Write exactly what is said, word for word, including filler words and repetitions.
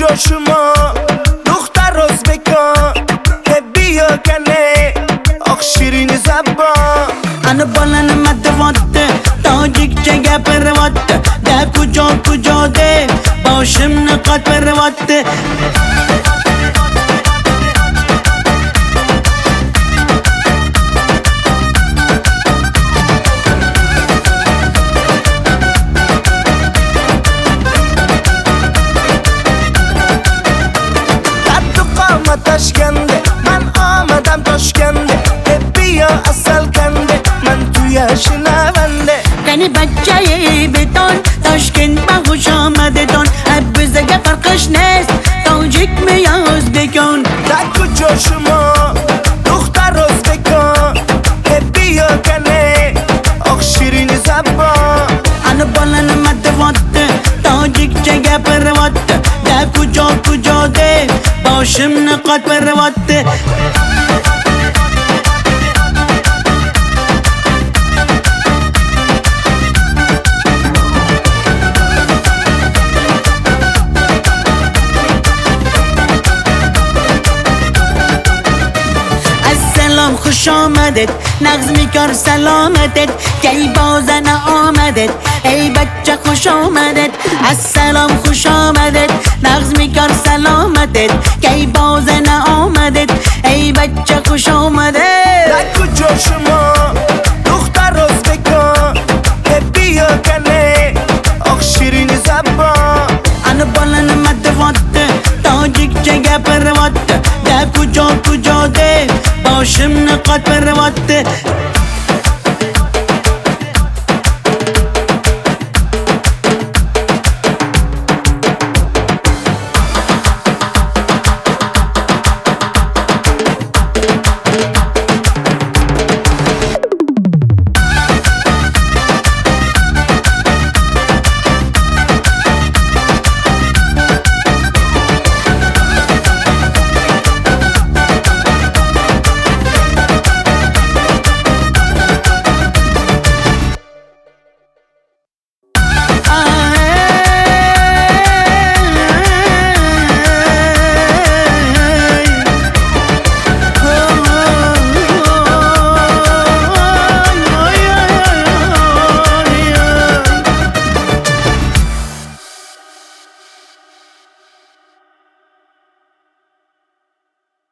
کجا شما دختر ازبکان که بیا کنه آخ شیرین زبان انا بالن مدواته تاجیک چگه پرواته ده کجا کجا ده باشم نقاط پرواته تشکنده من آمدم تاشکنده بیا اصل کنده من توی شنونده کنی بچه بتون تاشکند با خوش آمده تون بزگه فرقش نیست تاجیک میاز بکن در کجا شما دختر ازبکان که بیا کنه آخ شیرین زبان انا بالن مدواته تاجیک چگه پرواته ده کجا کجا ده باشم نقاط پرواته السلام خوش آمدید نغز میکار سلامتت کی بازن آمدید ای بچه خوش آمدید السلام خوش آمدید نغز میکار سلامتت کی بازن آمدید ای بچه خوش آمدید در کجا شما دختر ازبکان که بیا کنه آخ شیرین زبان انا بالن مدواته تاجیک چگه پرواته ده کجا کجا ده باشم نقاط پرواته